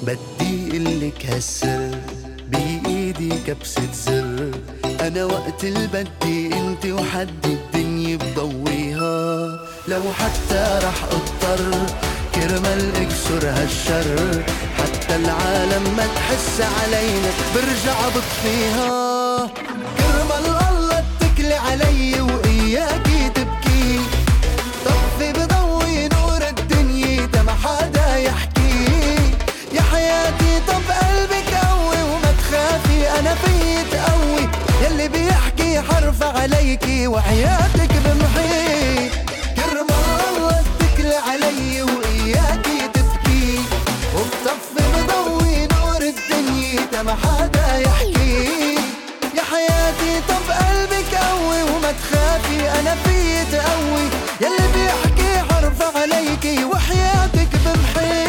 بدي قلك هالسر بإيدي كبسة زر، أنا وقت البدي انت وحد الدنيا بضويها. لو حتى رح اضطر كرمال اكسر هالشر، حتى العالم ما تحس علينا برجع بطفيها. كرمال الله اتكلي علي وإياكي تبكي، طفي بضوي نور الدنيا تا حدا يحكي. يا حياتي طب قلبك قوي وما تخافي أنا فيي تقوي، يلي بيحكي حرف عليكي وحياتك بمحي. كرمال الله اتكلي علي وإياكي تبكي، وبطفي بضوي نور الدنيا تا حدا يحكي. يا حياتي طب قلبك قوي وما تخافي أنا فيي تقوي، يلي بيحكي حرف عليكي وحياتك بمحي.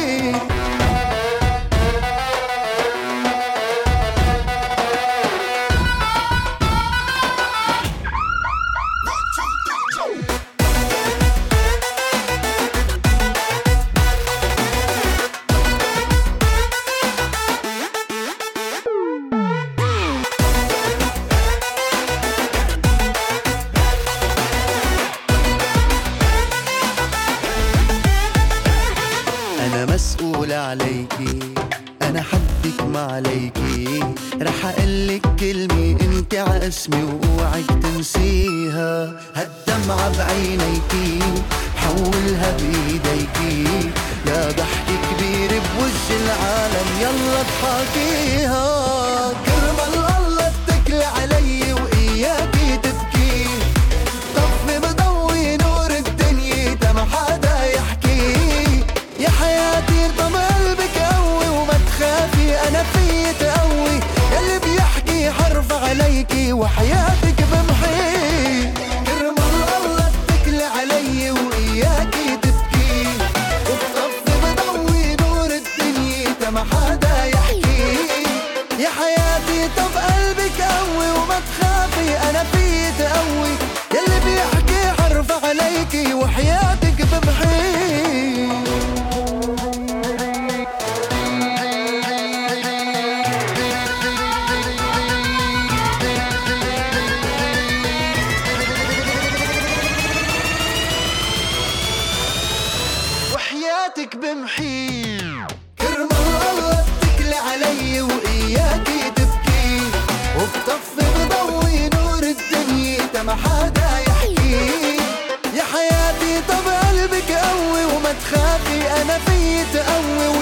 أنا مسؤول عليكي، أنا حدك ما عليكي. رح أقلك كلمة انت عاسمي ووعك تنسيها. هالدمعة بعينيكي حولها بإيديكي، يا ضحك كبير بوجه العالم يلا اضحكيها. كرمال الله اتكلي علي وإياكي تبكي، طفي بضوي نور الدنيا تا ما حدا يحكي. يا حياتي طب قلبك قوي وما تخافي أنا فيي تقوي، يلي بيحكي حرف عليكي وحياتك بمحي. كرمال الله اتكلي علي وإياكي تبكي، وبطفي بضوي نور الدنيا تا ما حدا يحكي. يا حياتي طب قلبك قوي وما تخافي أنا فيي تقوي، يلي بيحكي حرف عليكي وحياتك بمحي. وحياتك بمحي. كرمال الله اتكلي علي وإياكي تبكي، وبطفي بضوي نور الدنيا تا ما حدا يحكي. يا حياتي طب قلبك قوي وما تخافي أنا فيي تقوي،